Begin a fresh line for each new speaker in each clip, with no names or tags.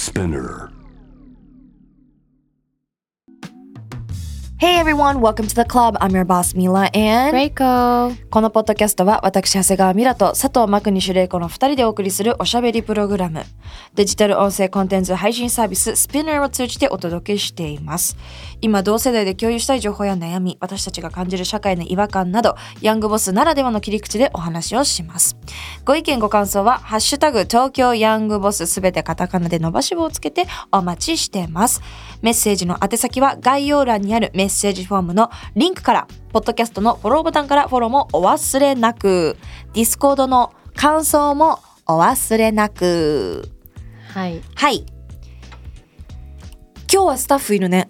Spinner.
Hey everyone, welcome to the club. I'm your boss Mila and
Reiko。
このポッドキャストは私長谷川ミラと佐藤真国主玲子の2人でお送りするおしゃべりプログラム。デジタル音声コンテンツ配信サービス Spinner を通じてお届けしています。今同世代で共有したい情報や悩み、私たちが感じる社会の違和感など、ヤングボスならではの切り口でお話をします。ご意見ご感想はハッシュタグ東京ヤングボスすべてカタカナで伸ばし棒をつけてお待ちしてます。メッセージの宛先は概要欄にあるメッセージフォームのリンクから、ポッドキャストのフォローボタンからフォローもお忘れなく、ディスコードの感想もお忘れなく。
はい。
はい。今日はスタッフいるね。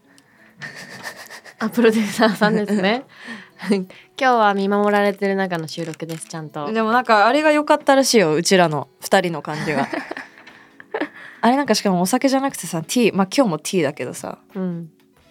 プロデューサーさんですね。今日は見守られてる中の収録です、ちゃんと。
でもなんかあれが良かったらしいよ、うちらの2人の感じが。あれなんかしかもお酒じゃなくてさ、ティー、まあ今日もティーだけどさ、
うん。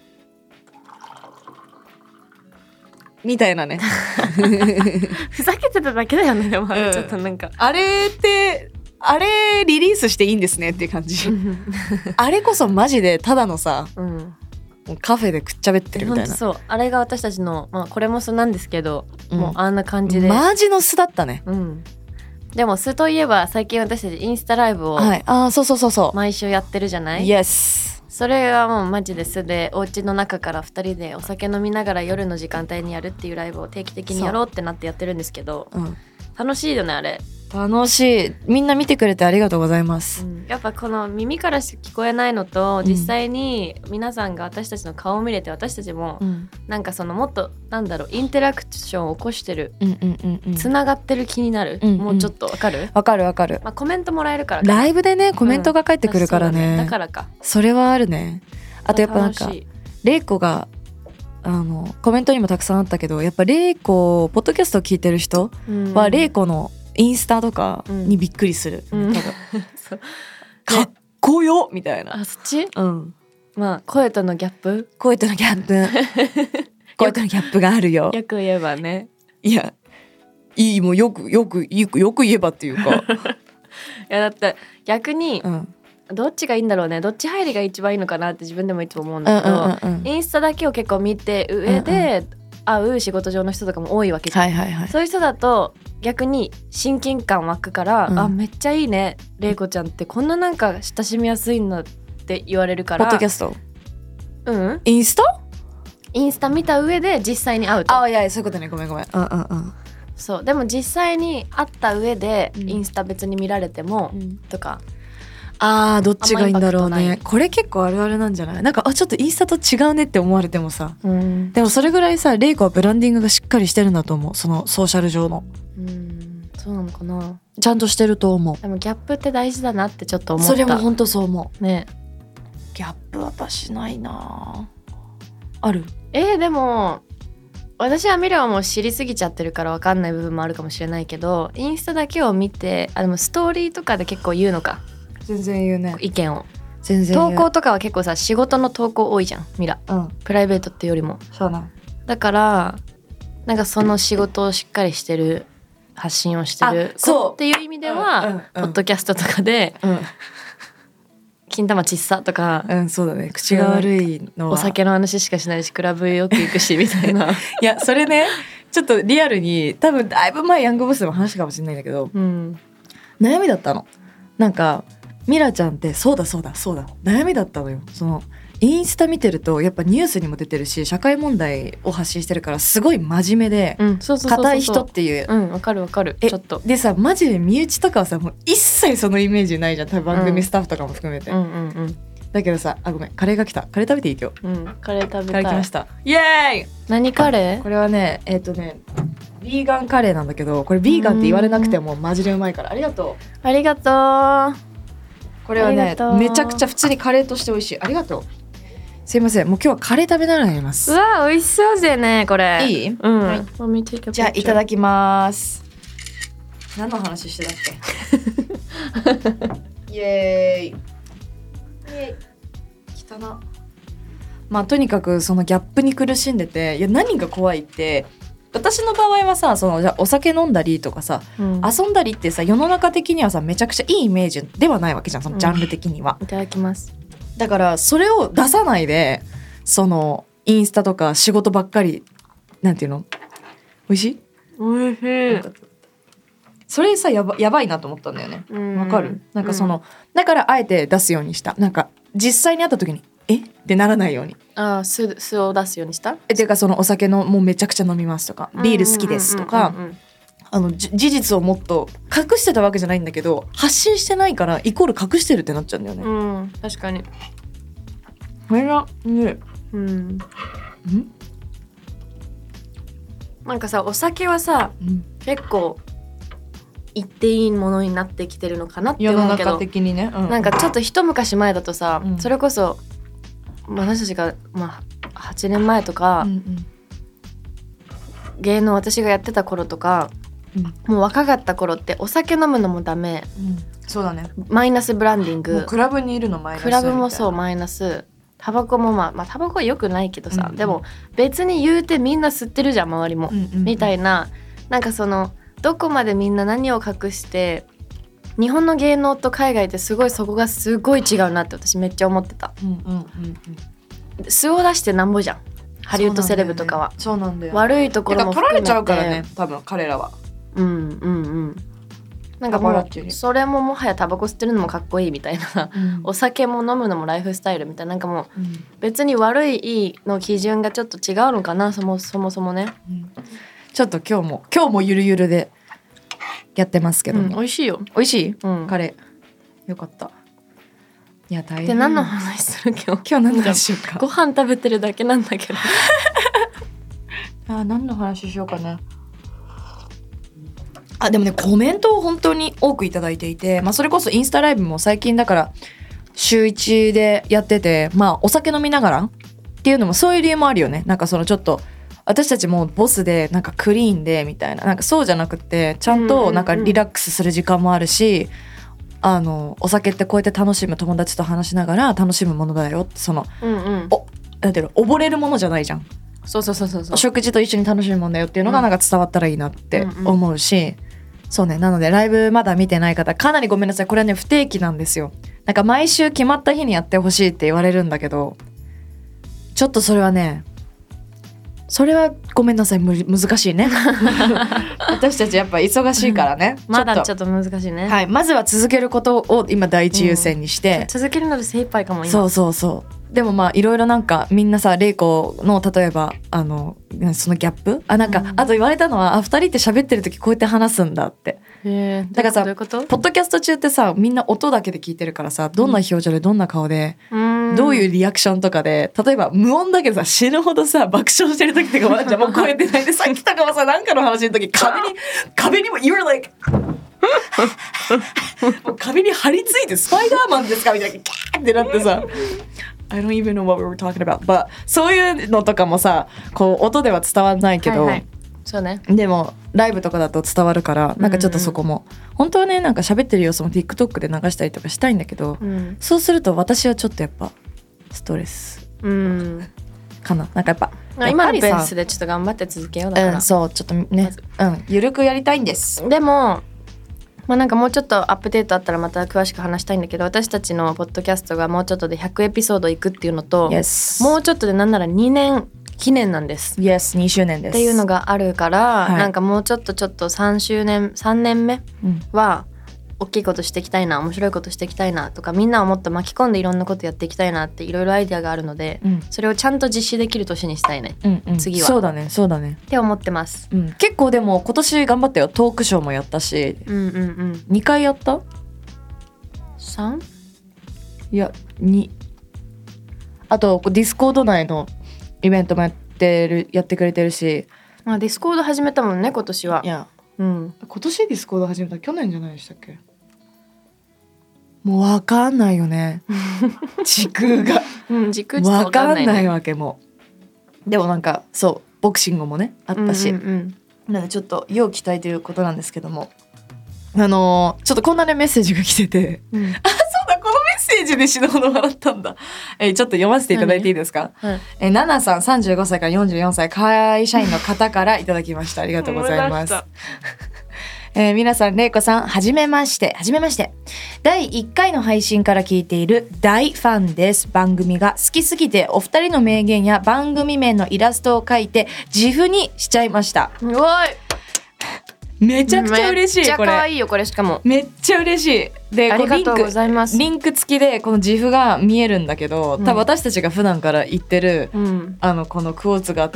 みたいなね。
ふざけてただけだよね、でも、ちょっとなんか。
あれってあれリリースしていいんですねっていう感じ。あれこそマジでただのさ、
うん、
カフェでくっちゃべってるみたいな。
そう、あれが私たちの、まあこれも素なんですけど、もうあんな感じで。
マジの素だったね。
うん。でも素といえば最近私たちインスタライブを、
はい、そう
毎週やってるじゃない？
Yes。
それはもうマジで素で、お家の中から2人でお酒飲みながら夜の時間帯にやるっていうライブを定期的にやろうってなってやってるんですけど、楽しいよねあれ。
楽しい。みんな見てくれてありがとうございます、
やっぱこの耳からしか聞こえないのと、実際に皆さんが私たちの顔を見れて、私たちもなんかそのもっとなんだろう、インタラクションを起こしてる、つながってる気になる、もうちょっとわかる？
わかるわかる、
まあ、コメントもらえるから
ライブでねコメントが返ってくるからね、
だからか。
それはあるね。あとやっぱなんかレイコがコメントにもたくさんあったけど、やっぱレイコポッドキャストを聞いてる人は、レイコのインスタとかにびっくりする、多分かっこよみたいな。
あ、そっち？まあ声とのギャップ
声とのギャップ声とのギャップがあるよ。
よく言えばね。
いや、いい、もうよく言えばっていうか。い
やだって逆に、どっちがいいんだろうね、どっち入りが一番いいのかなって自分でもいつも思うんだけど、インスタだけを結構見て上で会う仕事上の人とかも多いわけじゃん、そういう人だと逆に親近感湧くから、あ、めっちゃいいねレイコちゃんってこんななんか親しみやすいんだって言われるから。
ポッドキャスト？インスタ
見た上で実際に会うと。
いやそういうことね、ごめん。
そう、でも実際に会った上でインスタ別に見られても、とか。
どっちがいいんだろうね。これ結構あるあるなんじゃない？なんかちょっとインスタと違うねって思われてもさ、でもそれぐらいさ、レイコはブランディングがしっかりしてるんだと思う。そのソーシャル上の。
そうなのかな。
ちゃんとしてると思う。
でもギャップって大事だなってちょっと思った。
それも本当そう思う
ね。
ギャップ私ないな。ある？
でも私はミラをもう知りすぎちゃってるから分かんない部分もあるかもしれないけど、インスタだけを見て、でもストーリーとかで結構言うのか。
全然言うね。
意見を
全然
投稿とかは結構さ、仕事の投稿多いじゃんミラ、プライベートっていうよりも。
そうな。
だからなんかその仕事をしっかりしてる発信をしてる子っていう意味では、ポッドキャストとかで、金玉ちっさとか、
そうだね、口が悪いのは
お酒の話しかしないしクラブよく行くしみたいな。
いやそれね、ちょっとリアルに多分だいぶ前ヤングボスでも話したかもしれないんだけど、悩みだったの。なんかミラちゃんってそうだ悩みだったのよ。そのインスタ見てるとやっぱニュースにも出てるし、社会問題を発信してるからすごい真面目で硬い人っていう。
わかるちょっと
でさ、マジで身内とかはさ、もう一切そのイメージないじゃん、多分番組スタッフとかも含めて。だけどさ、ごめん、カレーが来た。カレー食べていい今日？
カレー食べたい。
カレー来ました。イエーイ。
何カレー？
これはねビーガンカレーなんだけど、これビーガンって言われなくてもマジでうまいから。ありがとう。これはねめちゃくちゃ普通にカレーとして美味しい。ありがとう。すいません、もう今日はカレー食べながらやります。
うわ、美味しそうだよねこれ。いい？
はい、じゃあいただきます。何の話してたっけ？イエーイ。汚な。まあとにかくそのギャップに苦しんでて、いや何が怖いって、 私の場合はさ、そのじゃあお酒飲んだりとかさ、遊んだりってさ、世の中的にはさめちゃくちゃいいイメージではないわけじゃん、そのジャンル的には。
いただきます。
だからそれを出さないで、そのインスタとか仕事ばっかり、なんていうの、美味しい？
美味しい。
それさやばいなと思ったんだよね。わかる？なんかその、だからあえて出すようにした。なんか実際に会った時にってならないように。
素を出すようにした？
ていうかそのお酒のもうめちゃくちゃ飲みますとか、ビール好きですとか、事実をもっと隠してたわけじゃないんだけど、発信してないからイコール隠してるってなっちゃうんだよね。
確かに。
これがね、
なんかさ、お酒はさ、結構言っていいものになってきてるのかなって思うけど、世の中
的にね、
なんかちょっと一昔前だとさ、それこそ私たちが、8年前とか、芸能私がやってた頃とか、もう若かった頃ってお酒飲むのもダメ、
そうだね、
マイナスブランディング、もう
クラブにいるのマイナス、
クラブもそうマイナス、タバコもタバコは良くないけどさ、でも別に言うてみんな吸ってるじゃん周りも、みたいな、なんかそのどこまでみんな何を隠して、日本の芸能と海外ってすごいそこがすごい違うなって私めっちゃ思ってた。素を出してなんぼじゃん、ハリウッドセレブとかは。
そうなんだよ、
悪いところも含めて
取られちゃうからね、多分彼らは。
なんかもうそれももはやタバコ吸ってるのもかっこいいみたいな、お酒も飲むのもライフスタイルみたいな、なんかもう別に悪いいいの基準がちょっと違うのかな、そもそもね、
ちょっと今日もゆるゆるでやってますけど、
美味しいよ。
美味しい、カレーよかった。いや大変。
で何の話する今日
何の話しようか。
ご飯食べてるだけなんだけど
何の話しようかな。でもね、コメントを本当に多くいただいていて、それこそインスタライブも最近だから週1でやってて、お酒飲みながらっていうのもそういう理由もあるよね。なんかそのちょっと私たちもボスでなんかクリーンでみたいな、なんかそうじゃなくてちゃんとなんかリラックスする時間もあるし、お酒ってこうやって楽しむ、友達と話しながら楽しむものだよって、その、なんていうの、溺れるものじゃないじゃん。
そう
食事と一緒に楽しむもんだよっていうのがなんか伝わったらいいなって思うし、そうね、なのでライブまだ見てない方かなりごめんなさい。これはね不定期なんですよ。なんか毎週決まった日にやってほしいって言われるんだけど、ちょっとそれはごめんなさい、難しいね私たちやっぱ忙しいからね、
まだちょっと難しいね。
はい、まずは続けることを今第一優先にして、
続けるので精一杯かも今。
そうでもいろいろなんかみんなさ、レイコの例えばそのギャップなんか、あと言われたのは2人って喋ってる時こうやって話すんだって。だからさ、ポッドキャスト中ってさ、みんな音だけで聞いてるからさ、どんな表情でどんな顔で、どういうリアクションとかで、例えば無音だけどさ、死ぬほどさ爆笑してる時とかもあるじゃん。もう声出ないで、さっきとかもさ、なんかの話の時壁にも you're like もう壁に張り付いてスパイダーマンですかみたいなキャーってなってさI don't even know what we were talking about. But そういうのとかもさ、こう音では伝わらないけど、
そうね。
でもライブとかだと伝わるから、なんかちょっとそこも、本当はね、なんか喋ってる様子も TikTok で流したりとかしたいんだけど、そうすると私はちょっとやっぱストレスかな。なんかやっぱ
今のペースでちょっと頑張って続けようだから、
そうちょっとね、ゆるくやりたいんです。
でもなんかもうちょっとアップデートあったらまた詳しく話したいんだけど、私たちのポッドキャストがもうちょっとで100エピソードいくっていうのと、もうちょっとでなんなら2年記念なんです。
2周年です。
っていうのがあるから、なんかもうちょっと3年目は大きいことしていきたいな、面白いことしていきたいなとか、みんなをもっと巻き込んでいろんなことやっていきたいなっていろいろアイデアがあるので、それをちゃんと実施できる年にしたいね、次は。
そうだね
って思ってます、
結構でも今年頑張ったよ。トークショーもやったし、2回やった 3? いや2。あとディスコード内のイベントもやってくれてるし、
ディスコード始めたもんね今年は。
いや、今年ディスコード始めた、去年じゃないでしたっけ。もう分かんないよね時空が
時空ちょっと分かんないね。
分かんないわけも。でもなんかそうボクシングもねあったし、なんでちょっと要期待ということなんですけども、ちょっとこんなねメッセージが来てて、そうだ、このメッセーージで死ぬほど笑ったんだ。ちょっと読ませていただいていいですか？ナナさん35歳から44歳会社員の方からいただきました。ありがとうございます。皆さん、れいこさん、はじめまして。第1回の配信から聞いている大ファンです。番組が好きすぎて、お二人の名言や番組名のイラストを描いて、自負にしちゃいました。
すごい。
めちゃくちゃ嬉しい。
めっちゃ可愛いよ、これしかも。
めっちゃ嬉しい。で、
ありがとうございます。
リンク付きで、この自負が見えるんだけど、多分私たちが普段から言ってる、このクォーツがあって、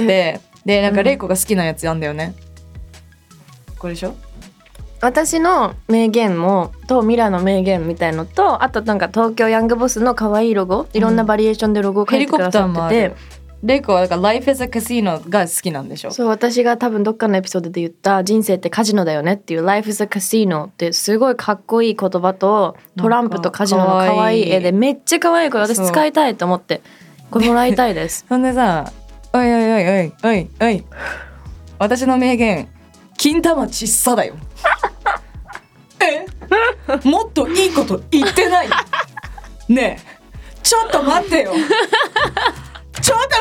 で、なんかれいこが好きなやつやんだよね。これでしょ？
私の名言とミラの名言みたいのと、あとなんか東京ヤングボスの可愛いロゴ、いろんなバリエーションでロゴを書いてくださってて、
レイコはだから Life is a Casino が好きなんでしょ？
そう、私が多分どっかのエピソードで言った人生ってカジノだよねっていう Life is a Casino ってすごいかっこいい言葉とトランプとカジノの可愛い絵でめっちゃ可愛いから私使いたいと思ってこれもらいたいです。
そんでさ、おい私の名言金玉ちっさだよ。もっといいこと言ってないねえ、ちょっと待ってよちょっ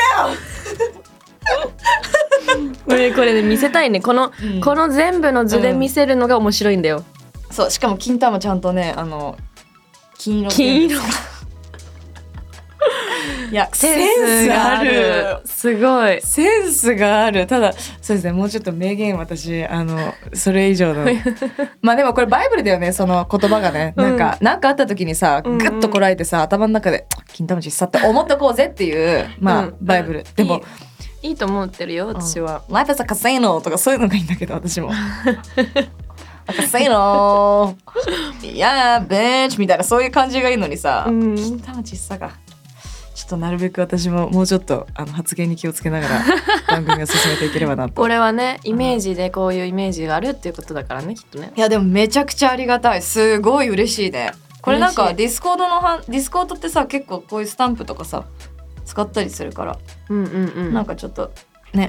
と待ってよ
これで見せたいね。この全部の図で見せるのが面白いんだよ。
そう、しかも金玉ちゃんとね、金色いや、センスがある。
すごい
センスがある。ただそうですね、もうちょっと名言私それ以上のまあでもこれバイブルだよね、その言葉がね、なんかあった時にさ、グッとこらえてさ、頭の中で金玉ちっさって思っとこうぜっていうバイブル、でも
いいと思ってるよ私は。
Life is a Casino とかそういうのがいいんだけど、私もCasino いやーベーチみたいなそういう感じがいいのにさ、金玉ちっさがちょっとなるべく私ももうちょっと発言に気をつけながら番組を進めていければなと。
これはね、イメージでこういうイメージがあるっていうことだからね、きっとね。
いやでもめちゃくちゃありがたい。すごい嬉しいね。これなんかディスコードってさ、結構こういうスタンプとかさ使ったりするから、なんかちょっとね、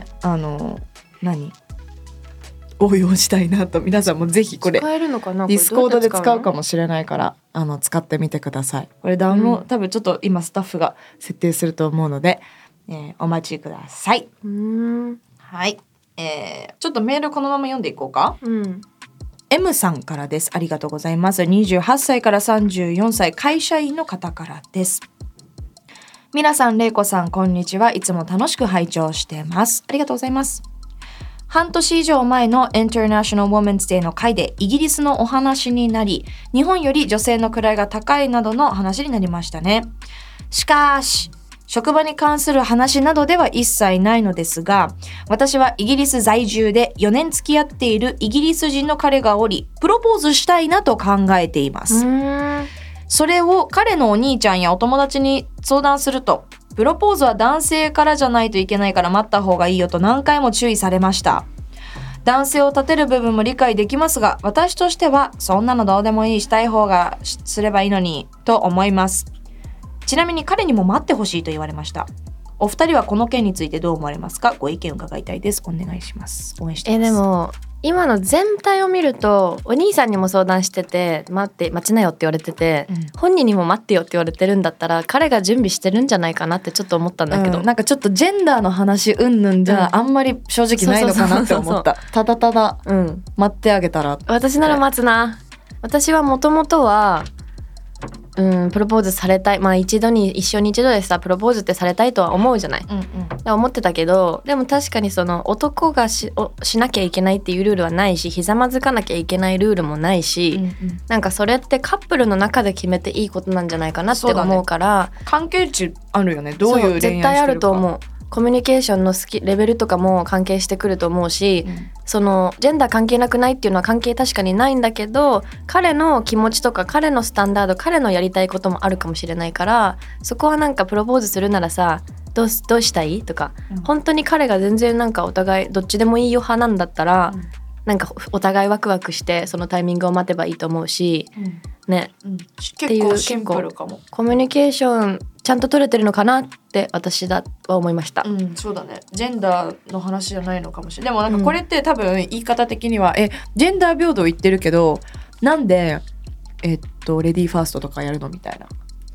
応用したいなと。皆さんもぜひこれ
使えるのかな、
ディスコードで使うかもしれないから使ってみてください。これダウンロード、多分ちょっと今スタッフが設定すると思うので、お待ちください。はい、ちょっとメールこのまま読んでいこうか。M さんからです。ありがとうございます。28歳から34歳会社員の方からです。皆さん、れいこさん、こんにちは。いつも楽しく拝聴してます。ありがとうございます。半年以上前の International Women's Day の回でイギリスのお話になり、日本より女性の位が高いなどの話になりましたね。しかし、職場に関する話などでは一切ないのですが、私はイギリス在住で4年付き合っているイギリス人の彼がおり、プロポーズしたいなと考えています。それを彼のお兄ちゃんやお友達に相談すると、プロポーズは男性からじゃないといけないから待った方がいいよと何回も注意されました。男性を立てる部分も理解できますが、私としてはそんなのどうでもいい、したい方がすればいいのにと思います。ちなみに彼にも待ってほしいと言われました。お二人はこの件についてどう思われますか？ご意見を伺いたいです。お願いします。応援してます。
でも今の全体を見ると、お兄さんにも相談してて、待ちなよって言われてて、本人にも待ってよって言われてるんだったら、彼が準備してるんじゃないかなってちょっと思ったんだけど、
なんかちょっとジェンダーの話うんぬんじゃあんまり正直ないのかなって思った。ただただ、待ってあげたら。
私なら待つな。私はもともとはプロポーズされたい、一緒に一度でさ、プロポーズってされたいとは思うじゃない、思ってたけど、でも確かにその男がしなきゃいけないっていうルールはないし、ひざまずかなきゃいけないルールもないし、なんかそれってカップルの中で決めていいことなんじゃないかなって思うから、
関係値あるよね。どういう恋愛してるか
絶対あると思う。コミュニケーションのレベルとかも関係してくると思うし、そのジェンダー関係なくないっていうのは関係確かにないんだけど、彼の気持ちとか彼のスタンダード、彼のやりたいこともあるかもしれないから、そこはなんかプロポーズするならさ、どうしたいとか、本当に彼が全然なんかお互いどっちでもいいよ派なんだったら、なんかお互いワクワクしてそのタイミングを待てばいいと思うし、ね、
結構シンプルかも。
コミュニケーションちゃんと取れてるのかなって私は思いました。
そうだね。ジェンダーの話じゃないのかもしれない。でもなんかこれって多分言い方的には、ジェンダー平等言ってるけど、なんでレディーファーストとかやるのみたいな。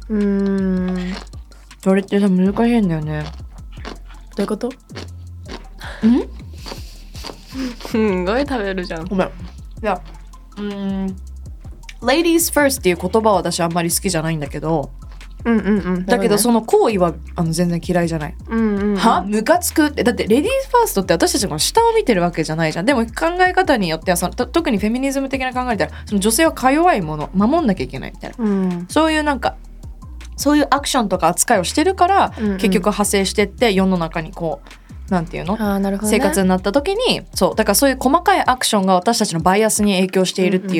それってさ難しいんだよね。
どういうこと？すごい食べるじゃん。
ごめん。いや、ladies first っていう言葉は私あんまり好きじゃないんだけど、だけどその行為は全然嫌いじゃない。はムカつくって。だってレディースファーストって私たちの下を見てるわけじゃないじゃん。でも考え方によっては特にフェミニズム的な考えたらその女性はか弱いもの守んなきゃいけないみたいな、そういうなんかそういうアクションとか扱いをしてるから、結局派生してって世の中にこうなんていうの、
なるほどね、
生活になった時にそうだからそういう細かいアクションが私たちのバイアスに影響しているっていう、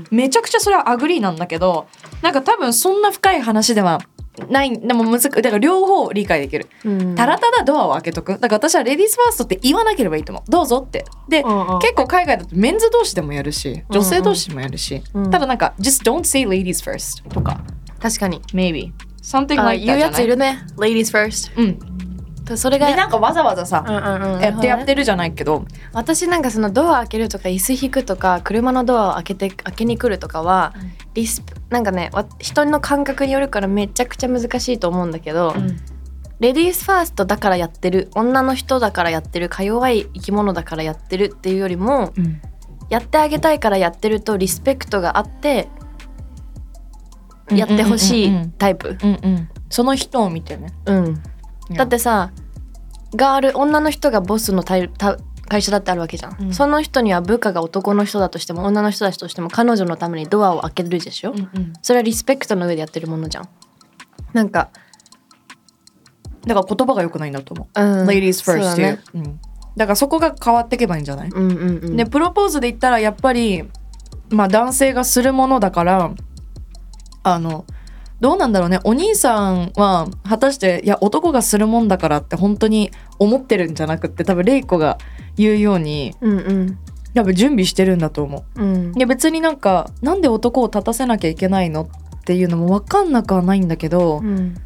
めちゃくちゃそれはアグリーなんだけど、なんか多分そんな深い話ではないでもだから両方理解できる、ただただドアを開けとく。だから私はレディースファーストって言わなければいいと思う。どうぞってで、結構海外だとメンズ同士でもやるし女性同士でもやるし、ただなんか just don't say ladies first とか
確かに
maybe something like that
言うやついるね ladies first、それが
なんかわざわざさ、やってるじゃないけど、
私なんかそのドア開けるとか椅子引くとか車のドアを開けに来るとかは、なんかね人の感覚によるからめちゃくちゃ難しいと思うんだけど、レディースファーストだからやってる、女の人だからやってる、か弱い生き物だからやってるっていうよりも、やってあげたいからやってるとリスペクトがあってやってほしいタイプ、
その人を見てね、
だってさ女の人がボスの会社だってあるわけじゃん、その人には部下が男の人だとしても女の人たちとしても彼女のためにドアを開けるでしょ、それはリスペクトの上でやってるものじゃん。なんか
だから言葉が良くないんだと思う、ladies first っていう、だからそこが変わっていけばいいんじゃない、でプロポーズで言ったらやっぱり男性がするものだからどうなんだろうね。お兄さんは果たしていや男がするもんだからって本当に思ってるんじゃなくって多分レイコが言うように、多分準備してるんだと思う、で別になんで男を立たせなきゃいけないのっていうのも分かんなくはないんだけど、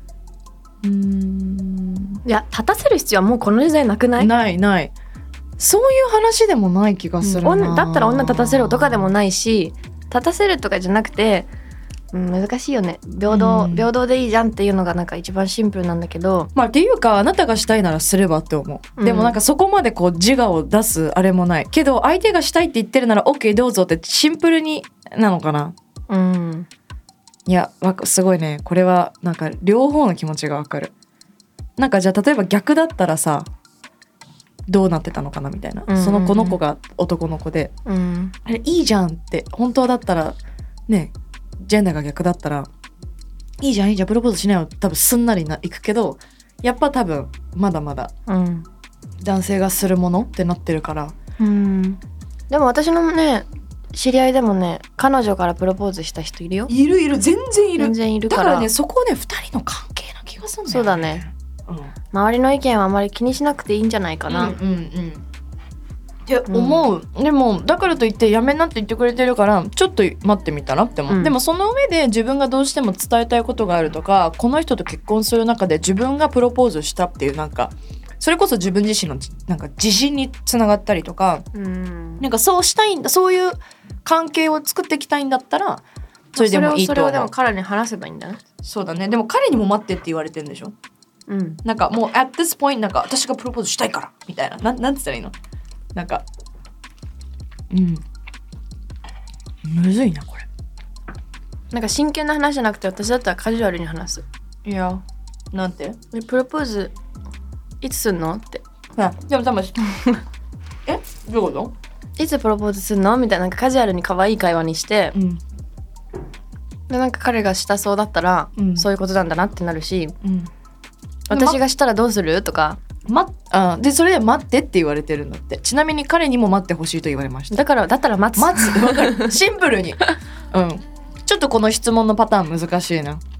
いや立たせる必要はもうこの時代なくない？
ないそういう話でもない気がするな、
だったら女立たせるとかでもないし、立たせるとかじゃなくて難しいよね。平等でいいじゃんっていうのがなんか一番シンプルなんだけど、
っていうかあなたがしたいならすればって思う、でもなんかそこまでこう自我を出すあれもないけど、相手がしたいって言ってるなら OK どうぞってシンプルになのかな。いやすごいね。これはなんか両方の気持ちがわかる。なんかじゃあ例えば逆だったらさどうなってたのかなみたいな、その子が男の子で、あれいいじゃんって本当だったらね、ジェンダーが逆だったらいいじゃんプロポーズしないよ多分すんなりいくけど、やっぱ多分まだまだ男性がするものってなってるから、
でも私のね知り合いでもね彼女からプロポーズした人いるよ。
いる全然いる
から、
だからねそこね2人の関係な気がするんだよね。
そうだね、周りの意見はあまり気にしなくていいんじゃないかな、
って思う、でもだからといってやめなって言ってくれてるからちょっと待ってみたらって思う、でもその上で自分がどうしても伝えたいことがあるとか、この人と結婚する中で自分がプロポーズしたっていうなんかそれこそ自分自身のなんか自信につながったりとか、なんかそうしたいんだ、そういう関係を作っていきたいんだったらそれでもいいと思う。
それをでも彼に話せばいいんだね。
そうだね。でも彼にも待ってって言われてるんでしょ、なんかもう at this point なんか私がプロポーズしたいからみたいな、なんて言ったらいいの、なんかむずいなこれ。
なんか真剣な話じゃなくて私だったらカジュアルに話す。
いやなんて
プロポーズいつすんのって。
でも多分どういうこと？
いつプロポーズすんのみたいな、なんかカジュアルに可愛い会話にして、でなんか彼がしたそうだったら、そういうことなんだなってなるし、私がしたらどうするとか、
でそれで待ってって言われてるんだって。ちなみに彼にも待ってほしいと言われました。
だったら待つ
分かるシンプルにちょっとこの質問のパターン難しいな。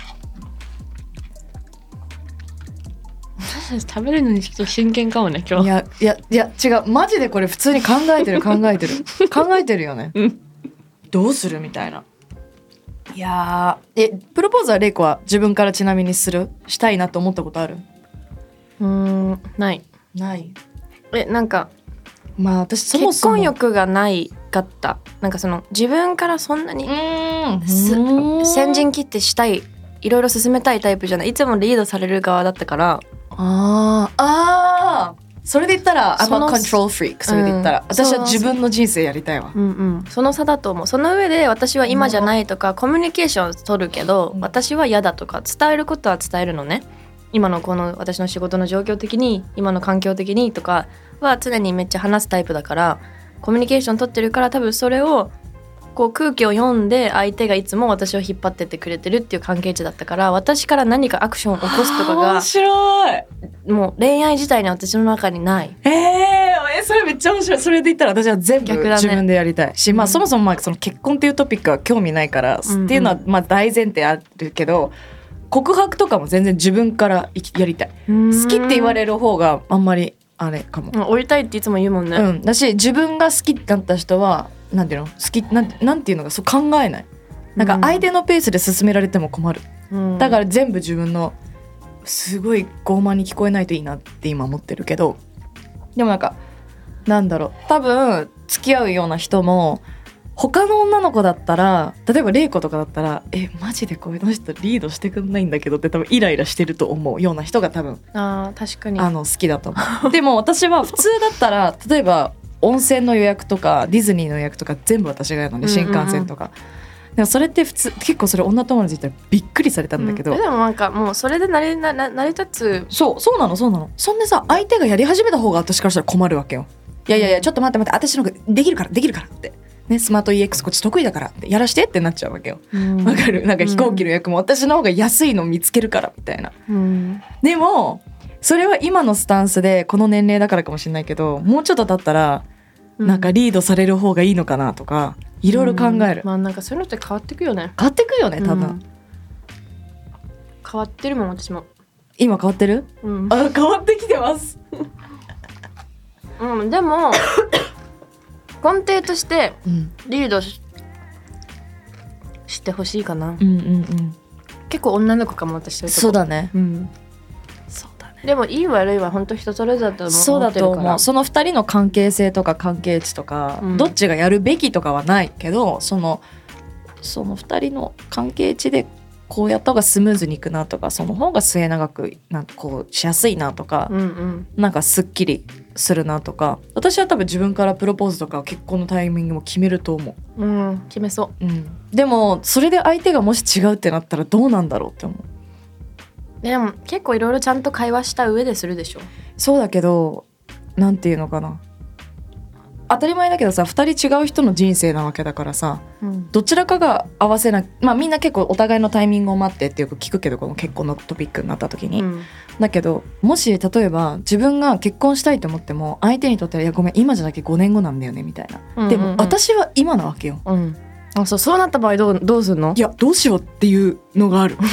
食べるのにちょっと真剣かもね今日。
いや違う、マジでこれ普通に考えてるよね、どうするみたいな。いやプロポーズはレイコは自分からちなみにしたいなと思ったことある？
ない。なんか
私そも
結婚欲がないかった。なんかその自分からそんなに先陣切ってしたいいろいろ進めたいタイプじゃない。いつもリードされる側だったから。
それで言ったらI'm a control freak。それで言ったら、私は自分の人生やりたいわ。
その差だと思う。その上で私は今じゃないとか、コミュニケーションを取るけど、私は嫌だとか伝えることは伝えるのね。今のこの私の仕事の状況的に、今の環境的にとかは常にめっちゃ話すタイプだから、コミュニケーション取ってるから、多分それをこう空気を読んで相手がいつも私を引っ張ってってくれてるっていう関係値だったから、私から何かアクションを起こすとかが
面白い。
もう恋愛自体に私の中にない。
それめっちゃ面白い。それで言ったら私は全部自分でやりたいし、そもそもその結婚っていうトピックは興味ないから、っていうのは大前提あるけど、告白とかも全然自分からやりたい。好きって言われる方があんまりあれかも。
降りたいっていつも言うもんね。
だし、自分が好きだった人はなんていうの、好きなんていうのか、そう考えない。なんか相手のペースで進められても困る。だから全部自分の、すごい傲慢に聞こえないといいなって今思ってるけど、でもなんだろう、多分付き合うような人も他の女の子だったら、例えば玲子とかだったら、マジでこの人リードしてくんないんだけどって多分イライラしてると思うような人が多分
確かに
好きだと思う。でも私は普通だったら、例えば温泉の予約とかディズニーの予約とか全部私がやるので、新幹線とか、でもそれって結構それ女友達言ったらびっくりされたんだけど、
でもなんかもうそれで成り立つ。
そうなの。そんでさ、相手がやり始めた方が私からしたら困るわけよ。いやちょっと待って、私の方ができるからってね、スマート EX こっち得意だからってやらしてってなっちゃうわけよ。わかる？なんか飛行機の予約も私の方が安いの見つけるからみたいな。でもそれは今のスタンスでこの年齢だからかもしれないけど、もうちょっと経ったらなんかリードされる方がいいのかなとか、いろいろ考える。
なんかそういうのって変わってくよね。
変わってくよね、多分。
変わってるもん、私も。
今変わってる？変わってきてます。
でも根底としてリードしてほしいかな。結構女の子かも、私。
そうだね。
でもいい悪いは本当人それぞれだと思ってるから。
そうだと思う。その2人の関係性とか関係値とか、どっちがやるべきとかはないけど、その2人の関係値でこうやった方がスムーズにいくなとか、その方が末永くなんかこうしやすいなとか、なんかすっきりするなとか、私は多分自分からプロポーズとか結婚のタイミングも決めると思う。
決めそう。
でもそれで相手がもし違うってなったらどうなんだろうって思う。
でも結構いろいろちゃんと会話した上でするでしょ。
そうだけど、なんていうのかな、当たり前だけどさ、2人違う人の人生なわけだからさ、どちらかが合わせな、みんな結構お互いのタイミングを待ってってよく聞くけど、この結婚のトピックになった時に、だけどもし例えば自分が結婚したいと思っても相手にとっては、いやごめん今じゃなきゃ5年後なんだよねみたいな、でも私は今なわけよ。
そうなった場合どうすんの？
いやどうしようっていうのがある。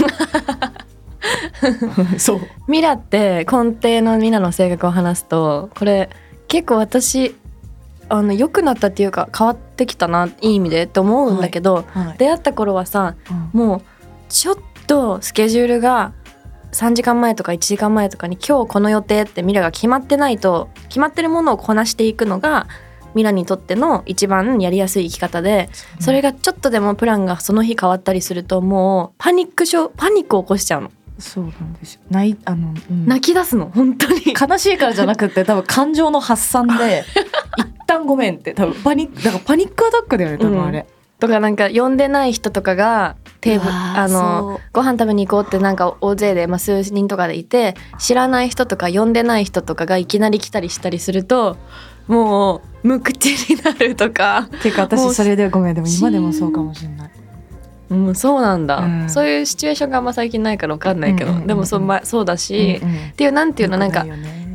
そう、
ミラって根底のミラの性格を話すと、これ結構私良くなったっていうか変わってきたな、いい意味でって思うんだけど、出会った頃はさ、もうちょっとスケジュールが3時間前とか1時間前とかに今日この予定ってミラが決まってないと、決まってるものをこなしていくのがミラにとっての一番やりやすい生き方で、それがちょっとでもプランがその日変わったりすると、もうパニックを起こしちゃうの。
そうなんですよ。
泣き出すの、本当に
悲しいからじゃなくて、多分感情の発散で一旦ごめんって、多分パニックアタックだよね、多分あれ、
とか、なんか呼んでない人とかがテーブルご飯食べに行こうってなんか大勢で、数人とかでいて、知らない人とか呼んでない人とかがいきなり来たりしたりすると、もう無口になるとか。
ていうか私それでごめん、でも今でもそうかもしれない。
そうなんだ、そういうシチュエーションがあんま最近ないから分かんないけど、でもそうだし、っていう、なんていうの、なんか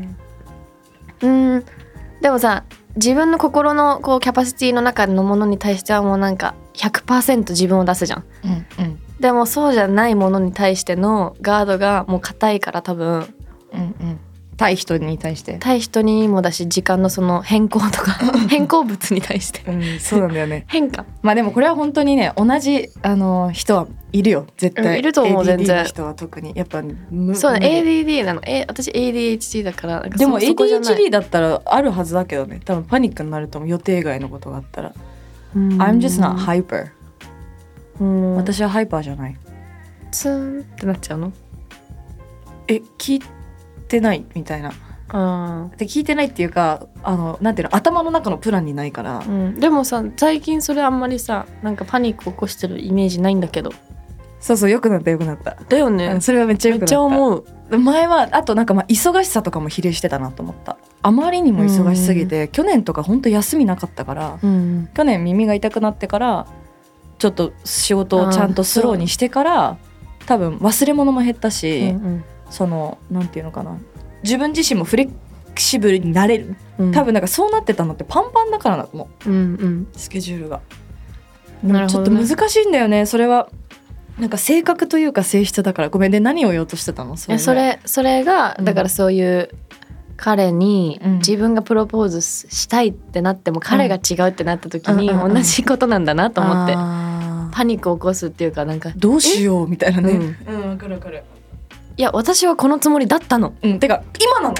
でもさ、自分の心のこうキャパシティの中のものに対してはもうなんか 100% 自分を出すじゃん、でもそうじゃないものに対してのガードがもう硬いから、多分
対人に対して、
対人にもだし、時間のその変更とか変更物に対して、
そうなんだよね。
変化。
でもこれは本当にね、同じ人はいるよ、絶対。
いると思う、全然。
ADD の人は特にやっぱ
そうね、ADD なの。私 ADHD だから。
でも ADHD だったらあるはずだけどね、多分パニックになると思う、予定外のことがあったら。I'm just not hyper。私はハイパーじゃない。
ツーンってなっちゃうの？
聞いてないみたいな。で聞いてないっていうかなんていうの、頭の中のプランにないから、
でもさ最近それあんまりさなんかパニック起こしてるイメージないんだけど。
そうよくなっただよね、それはめっちゃよくなった。めっちゃ思う。前はあとなんか忙しさとかも比例してたなと思った。あまりにも忙しすぎて、去年とか本当休みなかったから、去年耳が痛くなってからちょっと仕事をちゃんとスローにしてから多分忘れ物も減ったし、そのなんていうのかな、自分自身もフレキシブルになれる、多分なんかそうなってたのってパンパンだからなと思う、スケジュールが。ちょっと難しいんだよねそれは。なんか性格というか性質だから。ごめんね、何を言おうとしてたの？そ
れがだからそういう彼に自分がプロポーズしたいってなっても彼が違うってなった時に同じことなんだなと思って、パニックを起こすっていうか、なんか
どうしようみたいなね。わかる。
いや私はこのつもりだったの。
てか今なの。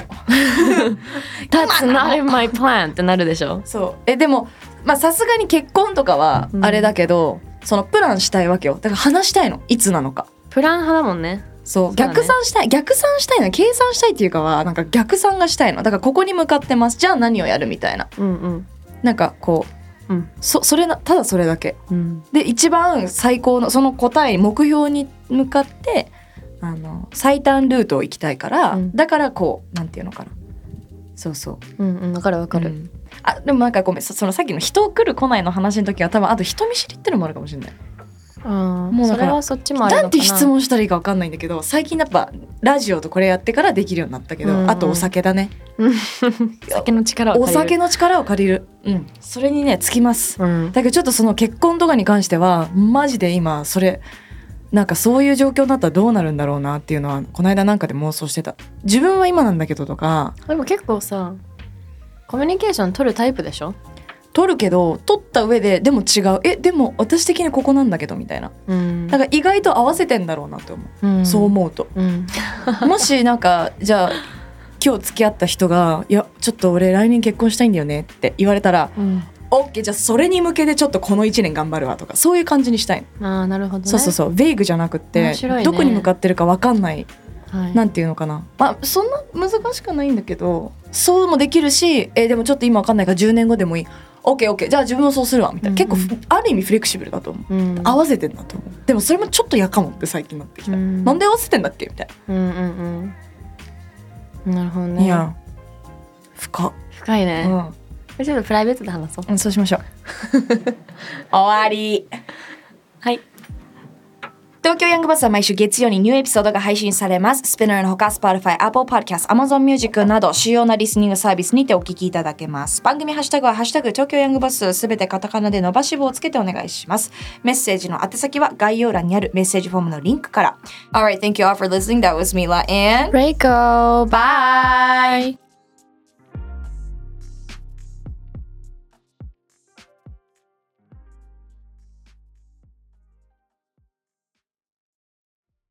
That's not in my plan ってなるでしょ。
そう。でもさすがに結婚とかはあれだけど、そのプランしたいわけよ。だから話したいの、いつなのか。
プラン派だもんね。
そう、逆算したいの、計算したいっていうかはなんか逆算がしたいの。だからここに向かってます、じゃあ何をやるみたいな、なんかこう、それただそれだけ、で一番最高のその答え目標に向かって最短ルートを行きたいから、だからこうなんていうのかな、
わかる、
でもなんかごめん、そのさっきの人来る来ないの話の時は多分あと人見知りってのもあるかもしれない。
もうそれはそっちもあるのかな。
なんて質問したらいいか分かんないんだけど、最近やっぱラジオとこれやってからできるようになったけど、あとお酒だね。
お酒の力
を借りる、それにねつきます、だけどちょっとその結婚とかに関してはマジで今それなんかそういう状況になったらどうなるんだろうなっていうのはこの間なんかで妄想してた。自分は今なんだけどとか。
でも結構さコミュニケーション取るタイプでしょ？
取るけど取った上ででも違う、でも私的にここなんだけどみたいな、だから意外と合わせてんだろうなって思う、そう思うと、もしなんかじゃあ今日付き合った人がいやちょっと俺来年結婚したいんだよねって言われたら、オッケー、じゃあそれに向けてちょっとこの1年頑張るわとか、そういう感じにしたいの。
なるほどね。
そうベイグじゃなくって、ね、どこに向かってるか分かんない、なんていうのかな、そんな難しくないんだけどそうもできるし、でもちょっと今分かんないから10年後でもいい、オッケーじゃあ自分もそうするわみたいな、結構ある意味フレキシブルだと思う、合わせてんだと思う。でもそれもちょっと嫌かもって最近なってきた、なんで合わせてんだっけみたいな、
なるほどね。
いや深
いね、ちょっとプライベートで話そう。
そうしましょう。終わり。
はい。
東京ヤングバスは毎週月曜にニューエピソードが配信されます。スピナーのほか Spotify、Apple Podcast、Amazon Music など主要なリスニングサービスにてお聞きいただけます。番組ハッシュタグはハッシュタグ東京ヤングバス、すべてカタカナで伸ばし棒をつけてお願いします。メッセージの宛先は概要欄にあるメッセージフォームのリンクから。Alright, thank you all for listening. That was Mila and
Reiko. Bye!